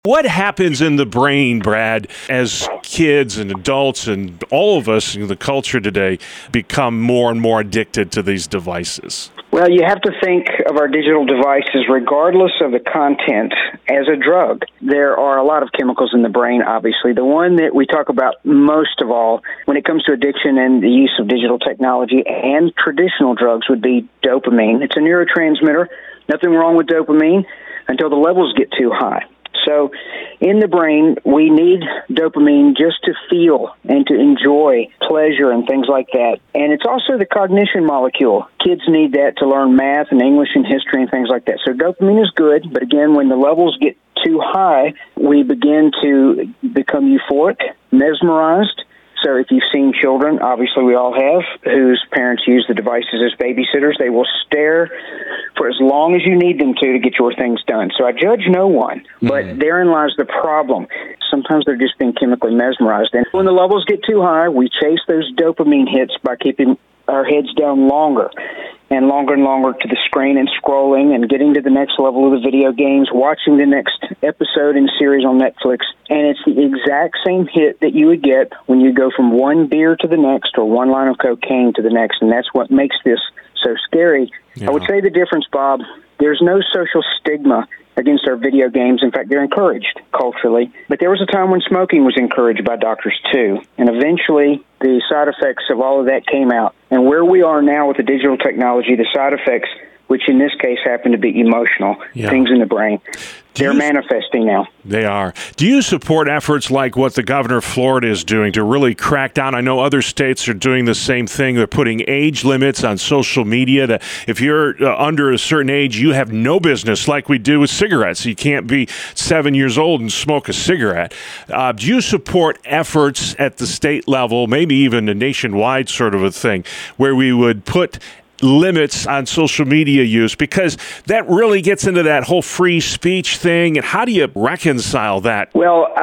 What happens in the brain, Brad, as kids and adults and all of us in the culture today become more and more addicted to these devices? Well, you have to think of our digital devices, regardless of the content, as a drug. There are a lot of chemicals in the brain, obviously. The one that we talk about most of all when it comes to addiction and the use of digital technology and traditional drugs would be dopamine. It's a neurotransmitter. Nothing wrong with dopamine until the levels get too high. So in the brain, we need dopamine just to feel and to enjoy pleasure and things like that. And it's also the cognition molecule. Kids need that to learn math and English and history and things like that. So dopamine is good, but again, when the levels get too high, we begin to become euphoric, mesmerized. So if you've seen children, obviously we all have, whose parents use the devices as babysitters, they will stare for as long as you need them to get your things done. So I judge no one, but therein lies the problem. Sometimes they're just being chemically mesmerized. And when the levels get too high, we chase those dopamine hits by keeping our heads down longer and longer to the screen and scrolling and getting to the next level of the video games, watching the next episode and series on Netflix. And it's the exact same hit that you would get when you go from one beer to the next or one line of cocaine to the next. And that's what makes this so scary. Yeah. I would say the difference, Bob, there's no social stigma against our video games. In fact, they're encouraged culturally. But there was a time when smoking was encouraged by doctors, too. And eventually, the side effects of all of that came out. And where we are now with the digital technology, the side effects, which in this case happen to be emotional, things in the brain, they're manifesting now. They are. Do you support efforts like what the governor of Florida is doing to really crack down? I know other states are doing the same thing. They're putting age limits on social media. That if you're under a certain age, you have no business, like we do with cigarettes. You can't be 7 years old and smoke a cigarette. Do you support efforts at the state level, maybe even a nationwide sort of a thing, where we would put limits on social media use, because that really gets into that whole free speech thing? And how do you reconcile that? Well,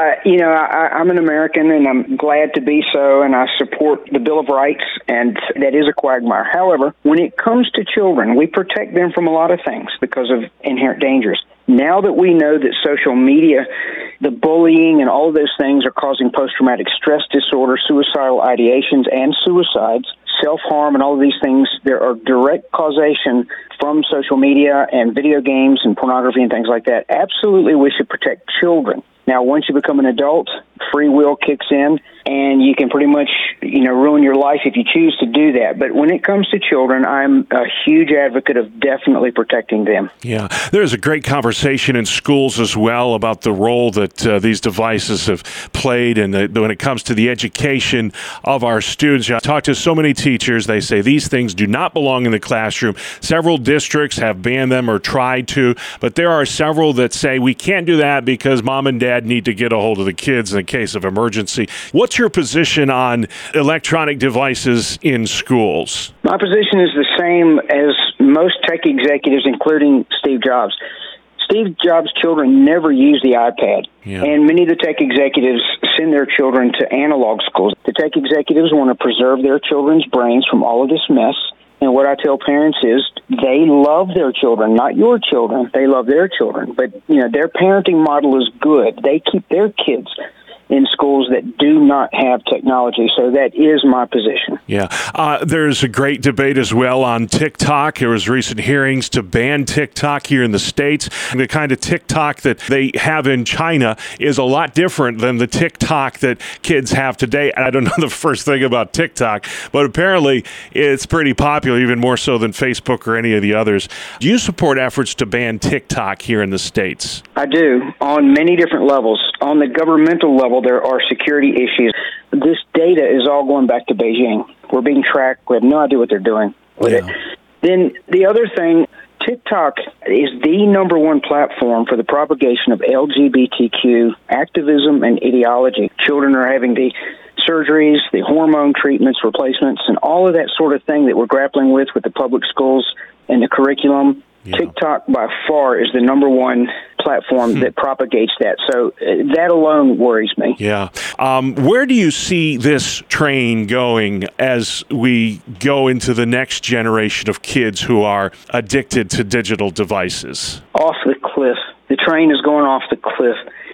I'm an American, and I'm glad to be so, and I support the Bill of Rights, and that is a quagmire. However, when it comes to children, we protect them from a lot of things because of inherent dangers. Now that we know that social media, the bullying and all of those things are causing post-traumatic stress disorder, suicidal ideations, and suicides, self-harm and all of these things, there are direct causation from social media and video games and pornography and things like that. Absolutely, we should protect children. Now, once you become an adult, free will kicks in, and you can pretty much, ruin your life if you choose to do that. But when it comes to children, I'm a huge advocate of definitely protecting them. Yeah, there's a great conversation in schools as well about the role that these devices have played, and when it comes to the education of our students. I talk to so many teachers. They say these things do not belong in the classroom. Several districts have banned them or tried to, but there are several that say we can't do that because mom and dad need to get a hold of the kids in case of emergency. What's your position on electronic devices in schools? My position is the same as most tech executives, including Steve Jobs. Steve Jobs' children never use the iPad, and many of the tech executives send their children to analog schools. The tech executives want to preserve their children's brains from all of this mess. And what I tell parents is they love their children, not your children. They love their children. But, their parenting model is good. They keep their kids in schools that do not have technology. So that is my position. Yeah. There's a great debate as well on TikTok. There was recent hearings to ban TikTok here in the States. The kind of TikTok that they have in China is a lot different than the TikTok that kids have today. I don't know the first thing about TikTok, but apparently it's pretty popular, even more so than Facebook or any of the others. Do you support efforts to ban TikTok here in the States? I do, on many different levels. On the governmental level, there are security issues. This data is all going back to Beijing. We're being tracked. We have no idea what they're doing with it. Then the other thing, TikTok is the number one platform for the propagation of LGBTQ activism and ideology. Children are having the surgeries, the hormone treatments, replacements, and all of that sort of thing that we're grappling with the public schools and the curriculum. TikTok by far is the number one platform that propagates that. So that alone worries me. Yeah. Where do you see this train going as we go into the next generation of kids who are addicted to digital devices? Off the cliff. The train is going off the cliff.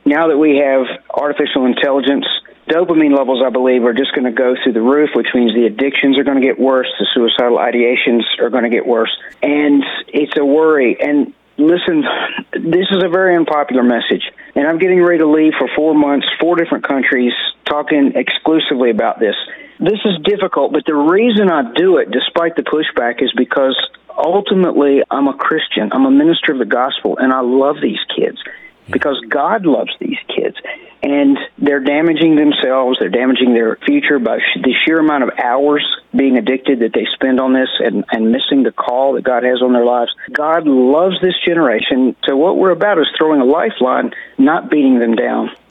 Now that we have artificial intelligence, dopamine levels, I believe, are just going to go through the roof, which means the addictions are going to get worse, the suicidal ideations are going to get worse, and it's a worry. And listen, this is a very unpopular message, and I'm getting ready to leave for 4 months, 4 different countries, talking exclusively about this. This is difficult, but the reason I do it, despite the pushback, is because ultimately I'm a Christian. I'm a minister of the gospel, and I love these kids because God loves these kids. And they're damaging themselves, they're damaging their future by the sheer amount of hours being addicted that they spend on this and missing the call that God has on their lives. God loves this generation, so what we're about is throwing a lifeline, not beating them down.